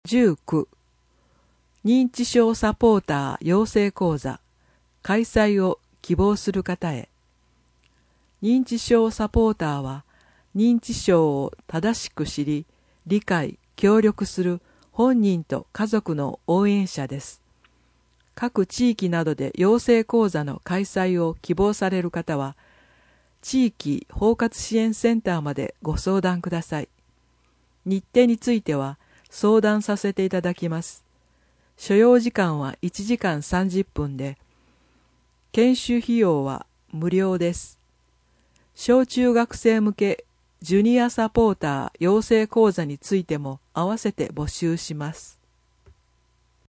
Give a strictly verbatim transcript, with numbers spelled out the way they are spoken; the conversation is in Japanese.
じゅうきゅう認知症サポーター養成講座開催を希望する方へ。認知症サポーターは認知症を正しく知り、理解、協力する本人と家族の応援者です。各地域などで養成講座の開催を希望される方は、地域包括支援センターまでご相談ください。日程については相談させていただきます。所要時間はいちじかんさんじゅっぷんで、研修費用は無料です。小中学生向けジュニアサポーター養成講座についても合わせて募集します。